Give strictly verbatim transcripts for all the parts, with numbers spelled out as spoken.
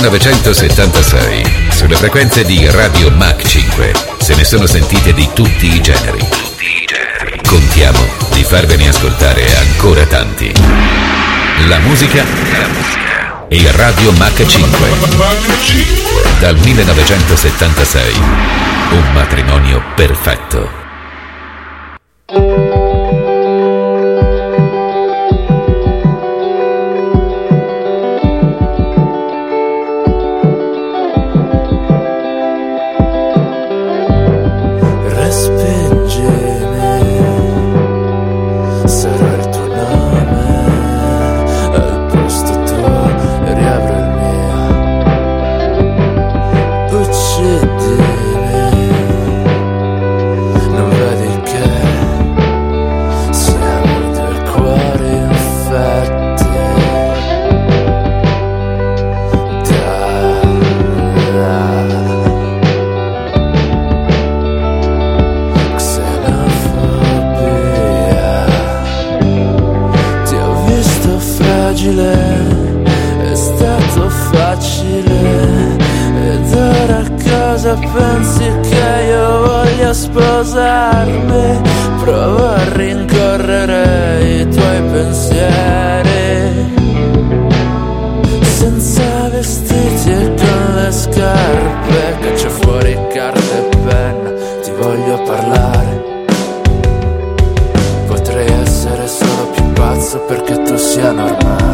millenovecentosettantasei, sulle frequenze di Radio Mach cinque, se ne sono sentite di tutti i generi. Contiamo di farvene ascoltare ancora tanti. La musica e Radio Mach cinque. Dal millenovecentosettantasei, un matrimonio perfetto. È stato facile, ed ora cosa pensi che io voglia sposarmi? Provo a rincorrere i tuoi pensieri, senza vestiti e con le scarpe, caccia fuori carta e penna, ti voglio parlare. Potrei essere solo più pazzo perché tu sia normale.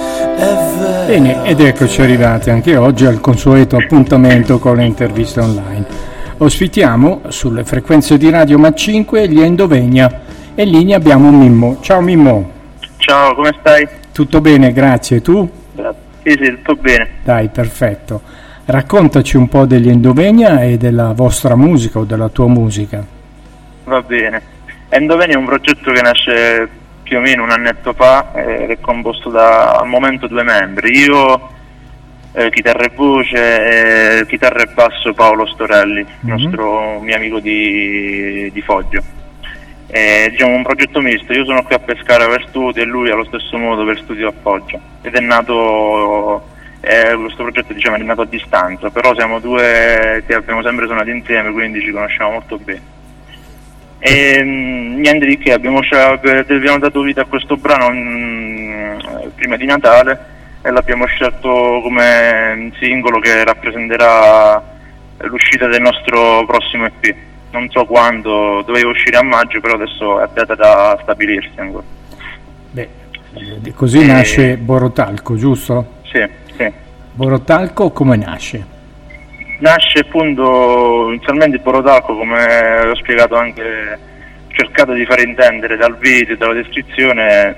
Bene, ed eccoci arrivati anche oggi al consueto appuntamento con le interviste online. Ospitiamo sulle frequenze di Radio Mach cinque gli Endovegna e in linea abbiamo Mimmo. Ciao Mimmo. Ciao, come stai? Tutto bene, grazie. Tu? Sì, sì, tutto bene. Dai, perfetto. Raccontaci un po' degli Endovegna e della vostra musica o della tua musica. Va bene. Endovegna è un progetto che nasce più o meno un annetto fa, eh, è composto da al momento due membri, io eh, chitarra e voce, eh, chitarra e basso Paolo Storelli, mm-hmm. nostro mio amico di, di Foggio. È diciamo un progetto misto, io sono qui a Pescara per studio e lui allo stesso modo per studio a Foggia, ed è nato, eh, questo progetto diciamo è nato a distanza, però siamo due che abbiamo sempre suonato insieme, quindi ci conosciamo molto bene. E niente di che, abbiamo, abbiamo dato vita a questo brano mh, prima di Natale e l'abbiamo scelto come singolo che rappresenterà l'uscita del nostro prossimo E P. Non so quando, doveva uscire a maggio, però adesso è data da stabilirsi ancora. Beh, così e... nasce Borotalco, giusto? Sì, sì. Borotalco come nasce? Nasce appunto inizialmente il Borotalco, come ho spiegato anche, ho cercato di fare intendere dal video e dalla descrizione.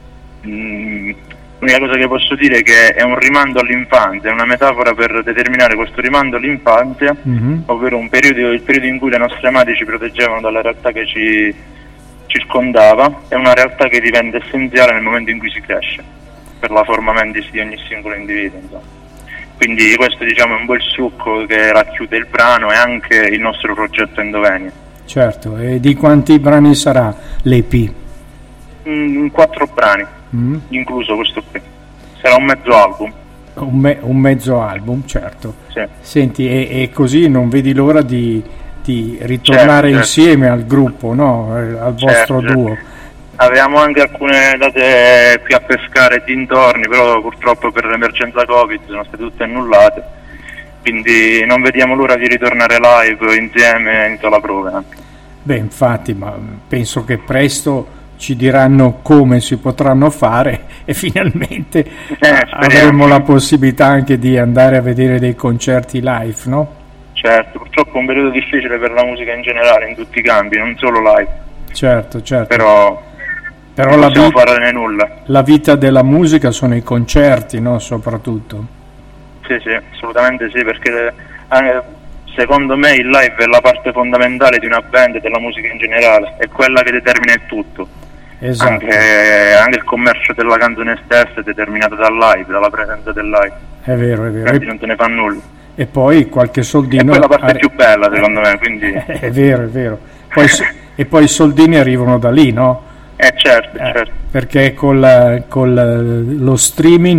Mh, l'unica cosa che posso dire è che è un rimando all'infanzia, è una metafora per determinare questo rimando all'infanzia, mm-hmm. ovvero un periodo, il periodo in cui le nostre madri ci proteggevano dalla realtà che ci circondava, è una realtà che diventa essenziale nel momento in cui si cresce, per la forma mentis di ogni singolo individuo, insomma. Quindi questo diciamo è un po' il succo che racchiude il brano e anche il nostro progetto Endovegna. Certo, e di quanti brani sarà l'E P? Mm, quattro brani, mm. incluso questo qui. Sarà un mezzo album. Un, me- un mezzo album, certo. Sì. Senti, e-, e così non vedi l'ora di, di ritornare certo, insieme certo. al gruppo, no? Al vostro certo, duo. Certo. Avevamo anche alcune date qui a Pescara e dintorni, però purtroppo per l'emergenza Covid sono state tutte annullate, quindi non vediamo l'ora di ritornare live insieme in la prova. Beh, infatti, ma penso che presto ci diranno come si potranno fare e finalmente eh, avremo la possibilità anche di andare a vedere dei concerti live, no? Certo, purtroppo è un periodo difficile per la musica in generale, in tutti i campi, non solo live. Certo, certo. Però... Però non la, possiamo vita, farne nulla. La vita della musica sono i concerti, no? Soprattutto. Sì, sì, assolutamente sì, perché eh, secondo me il live è la parte fondamentale di una band e della musica in generale, è quella che determina il tutto. Esatto. Anche, anche il commercio della canzone stessa è determinato dal live, dalla presenza del live. È vero, è vero. Quindi non se ne fa nulla. E poi qualche soldino... È quella parte arri- più bella secondo me, quindi... È vero, è vero. Poi, e poi i soldini arrivano da lì, no? Eh certo, eh, certo. Perché con, la, con la, lo streaming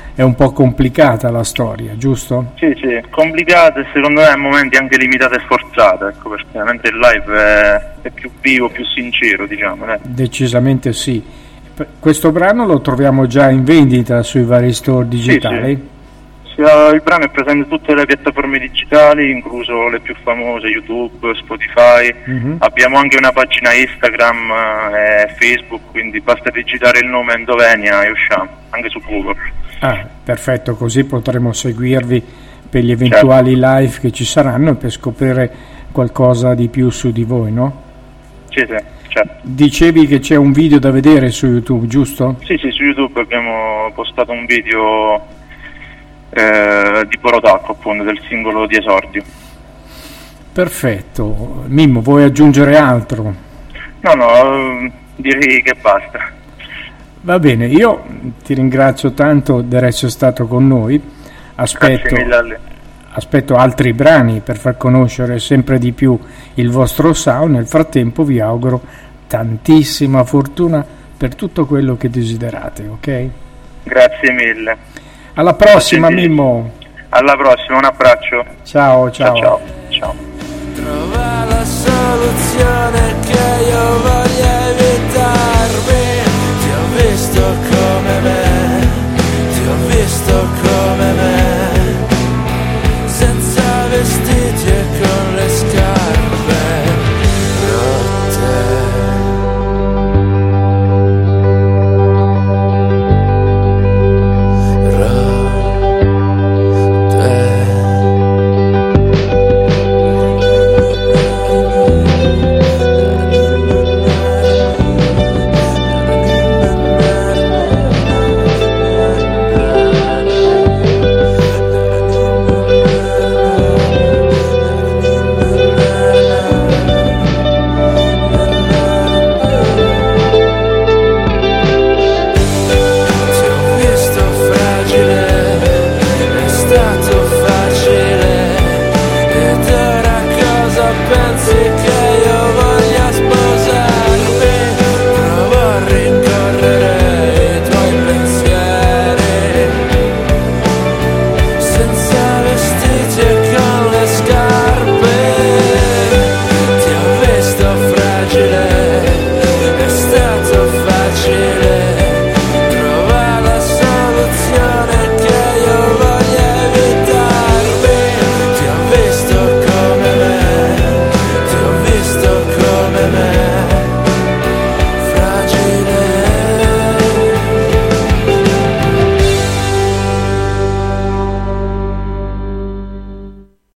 è un po' complicata la storia, giusto? Sì, sì, complicata e secondo me a momenti anche limitata e forzata, ecco, perché mentre il live è, è più vivo, più sincero, diciamo. Eh. Decisamente sì. Questo brano lo troviamo già in vendita sui vari store digitali? Sì, sì. Il brano è presente in tutte le piattaforme digitali, incluso le più famose, YouTube, Spotify. Mm-hmm. Abbiamo anche una pagina Instagram e Facebook, quindi basta digitare il nome Endovenia e usciamo, anche su Google. Ah, perfetto, così potremo seguirvi per gli eventuali certo. live che ci saranno e per scoprire qualcosa di più su di voi, no? Sì, sì, certo. Dicevi che c'è un video da vedere su YouTube, giusto? Sì, sì, su YouTube abbiamo postato un video Eh, di Borotacco, appunto, del singolo di esordio. Perfetto. Mimmo, vuoi aggiungere altro? No, no, direi che basta. Va bene, io ti ringrazio tanto di essere stato con noi. Aspetto, aspetto altri brani per far conoscere sempre di più il vostro sound. Nel frattempo vi auguro tantissima fortuna per tutto quello che desiderate, ok? Grazie mille. Alla prossima, Mimmo. Alla prossima, un abbraccio. Ciao, ciao. Ciao, ciao. Ciao. Trova la soluzione che io voglio.